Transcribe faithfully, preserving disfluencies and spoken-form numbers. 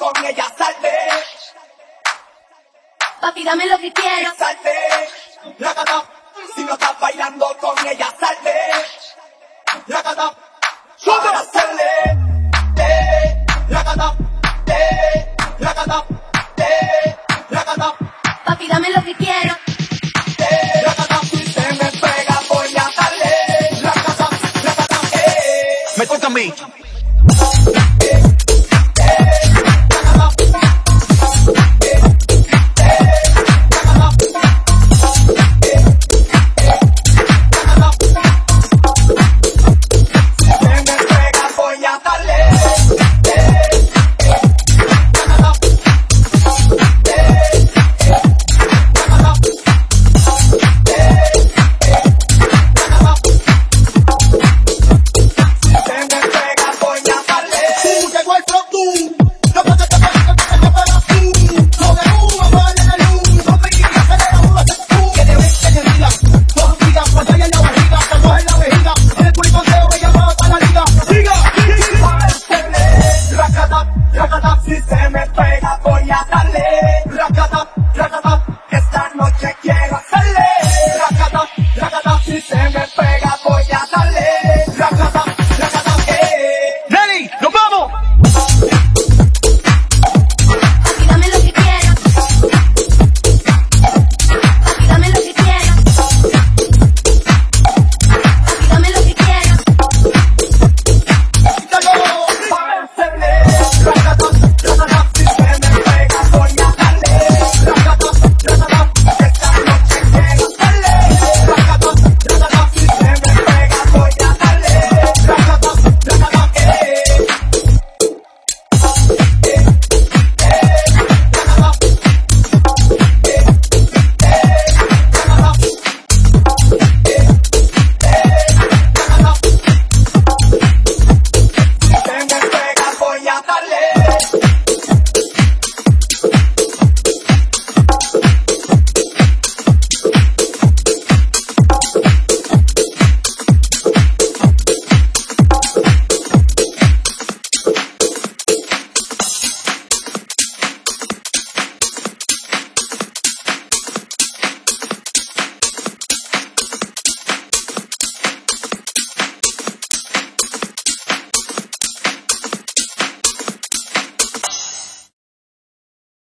con ella, salte. Papi, dame lo que quiero. Salte, racata. Si no estás bailando con ella, salte, racata. Para hacerle, eh, racata, eh, racata, eh, racata. Papi, dame lo que quiero. Eh, racata. Si se me pega voy a darle, racata, racata, eh. Me toca a mí.